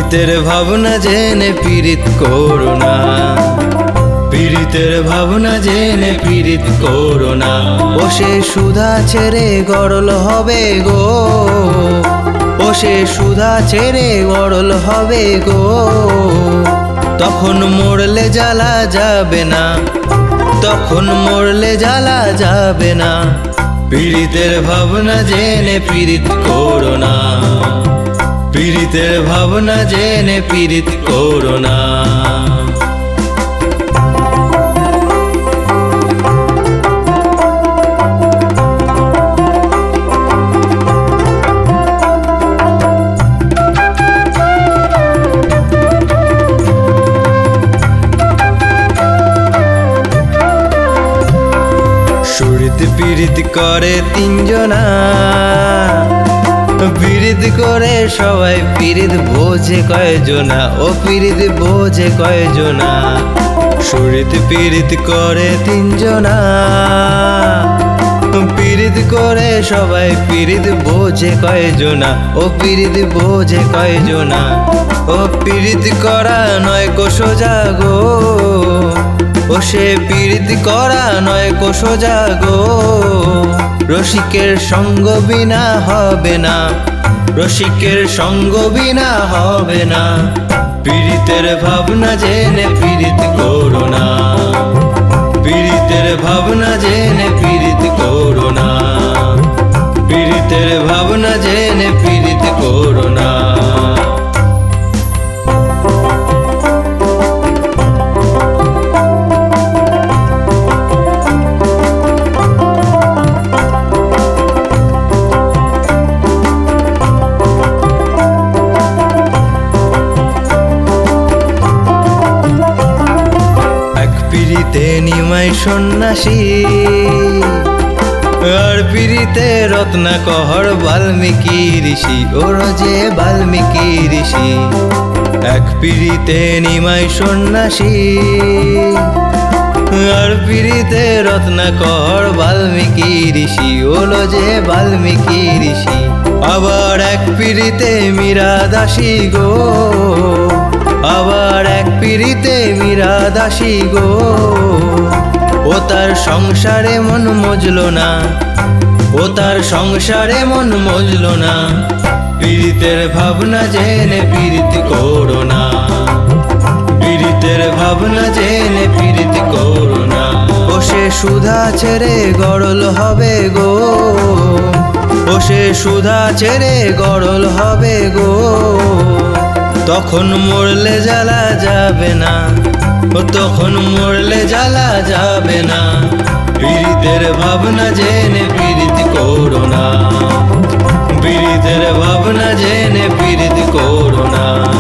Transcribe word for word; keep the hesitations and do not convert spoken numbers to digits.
পীড়িতের ভাবনা জেনে পীড়িত করো না, পীড়িতের ভাবনা জেনে পীড়িত করো না। ও সে সুধা ছেড়ে গরল হবে গো, ও সে সুধা ছেড়ে গরল হবে গো। তখন মরলে জ্বালা যাবে না, তখন মরলে জ্বালা যাবে না। পীড়িতের ভাবনা জেনে পীড়িত করো না, পীড়িতের ভাবনা জেনে পীড়িত করো না। সুরিত পীড়িত করে তিনজনা, পীড়িত করে সবাই পীড়িত বোঝে কয়জনা, ও পীড়িত বোঝে কয়জনা। সুরিত পীড়িত করে তিনজনা, পীড়িত করে সবাই পীড়িত বোঝে কয়জনা, ও পীড়িত বোঝে কয়জনা। ও পীড়িত করা নয় কো সোজা গো, ও সে পীড়িত করা নয় কো সোজা গো। রসিকের সঙ্গ বিনা হবে না, রসিকের সঙ্গ বিনা হবে না। পীড়িতের ভাবনা জেনে পীড়িত করো না, পীড়িতের ভাবনা জেনে পীড়িত করো না, পীড়িতের ভাবনা জেনে পীড়িত করো না। পীড়িতে নিমাই সন্ন্যাসী, আর পীড়িতে রত্নাকর বাল্মীকি ঋষি, ওর যে বাল্মীকি ঋষি। এক পীড়িতে নিমাই সন্ন্যাসী, আর পীড়িতে রত্নাকর বাল্মীকি ঋষি, ওলো যে বাল্মীকি ঋষি। আবার এক পীড়িতে মীরা দাসী গো, আবার এক পীড়িতে মীরা দাসী গো। ও তার সংসারে মন মজলো না, ও তার সংসারে মন মজলো না। পীড়িতের ভাবনা জেনে পীড়িত করো না, পীড়িতের ভাবনা জেনে পীড়িত করো না। ও সে সুধা ছেড়ে গরল হবে গো, ও সে সুধা ছেড়ে গরল হবে গো। তখন মরলে জ্বালা যাবে না, ও তখন মরলে জ্বালা যাবে না। পীড়িতের ভাবনা জেনে পীড়িত করো না, পীড়িতের ভাবনা জেনে পীড়িত করো না।